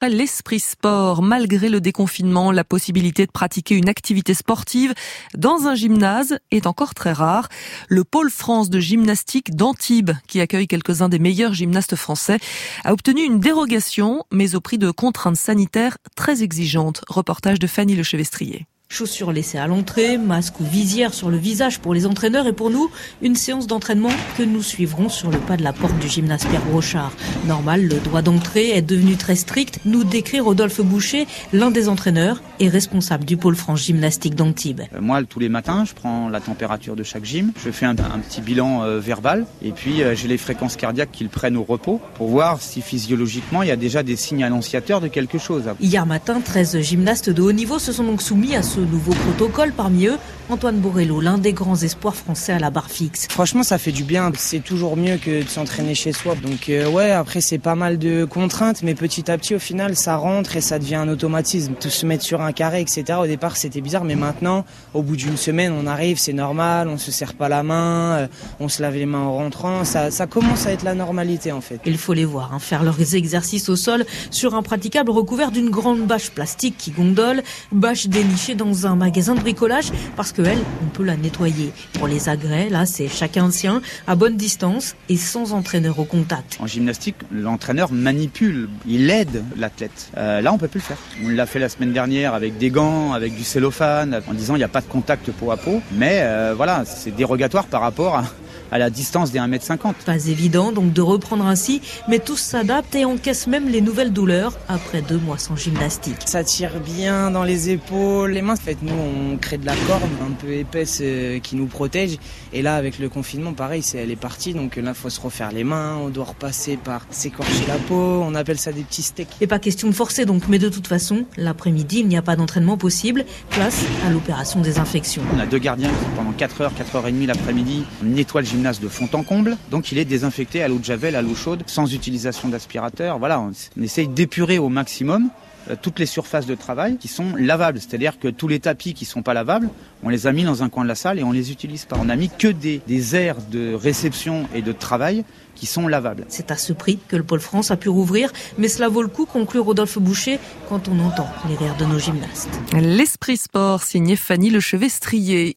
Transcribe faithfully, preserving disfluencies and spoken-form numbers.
L'esprit sport, malgré le déconfinement, la possibilité de pratiquer une activité sportive dans un gymnase est encore très rare. Le pôle France de gymnastique d'Antibes, qui accueille quelques-uns des meilleurs gymnastes français, a obtenu une dérogation, mais au prix de contraintes sanitaires très exigeantes. Reportage de Fanny Lechevestrier. Chaussures laissées à l'entrée, masque ou visière sur le visage pour les entraîneurs et pour nous, une séance d'entraînement que nous suivrons sur le pas de la porte du gymnase Pierre Brochard. Normal, le droit d'entrée est devenu très strict, nous décrit Rodolphe Boucher, l'un des entraîneurs et responsable du pôle France gymnastique d'Antibes. Euh, moi, tous les matins, je prends la température de chaque gym, je fais un, un petit bilan euh, verbal et puis euh, j'ai les fréquences cardiaques qu'ils prennent au repos pour voir si physiologiquement il y a déjà des signes annonciateurs de quelque chose. Hier matin, treize gymnastes de haut niveau se sont donc soumis à ce nouveau protocole, parmi eux Antoine Borrello, l'un des grands espoirs français à la barre fixe. Franchement, ça fait du bien, c'est toujours mieux que de s'entraîner chez soi. Donc euh, ouais, après c'est pas mal de contraintes, mais petit à petit au final ça rentre et ça devient un automatisme. Tout se mettre sur un carré, et cetera. Au départ c'était bizarre, mais maintenant, au bout d'une semaine, on arrive, c'est normal, on se serre pas la main, euh, on se lave les mains en rentrant, ça, ça commence à être la normalité en fait. Il faut les voir, hein, faire leurs exercices au sol sur un praticable recouvert d'une grande bâche plastique qui gondole, bâche dénichée dans un magasin de bricolage, parce que elle, on peut la nettoyer. Pour les agrès, là, c'est chacun le sien, à bonne distance et sans entraîneur au contact. En gymnastique, l'entraîneur manipule, il aide l'athlète. Euh, là, on peut plus le faire. On l'a fait la semaine dernière avec des gants, avec du cellophane, en disant il n'y a pas de contact peau à peau. Mais euh, voilà, c'est dérogatoire par rapport à... à la distance des un mètre cinquante. Pas évident donc de reprendre ainsi, mais tous s'adaptent et encaissent même les nouvelles douleurs après deux mois sans gymnastique. Ça tire bien dans les épaules, les mains. En fait, nous, on crée de la corde un peu épaisse euh, qui nous protège. Et là, avec le confinement, pareil, c'est, elle est partie. Donc là, il faut se refaire les mains, on doit repasser par s'écorcher la peau. On appelle ça des petits steaks. Et pas question de forcer donc, mais de toute façon, l'après-midi, il n'y a pas d'entraînement possible. Place à l'opération désinfection. On a deux gardiens qui, pendant quatre heures, quatre heures trente l'après-midi, nettoient le gymnase de fond en comble, donc il est désinfecté à l'eau de javel, à l'eau chaude, sans utilisation d'aspirateur. Voilà, on, on essaye d'épurer au maximum euh, toutes les surfaces de travail qui sont lavables, c'est-à-dire que tous les tapis qui sont pas lavables, on les a mis dans un coin de la salle et on les utilise pas. On a mis que des, des aires de réception et de travail qui sont lavables. C'est à ce prix que le pôle France a pu rouvrir, mais cela vaut le coup, conclut Rodolphe Boucher, quand on entend les rires de nos gymnastes. L'esprit sport, signé Fanny Lechevestrier.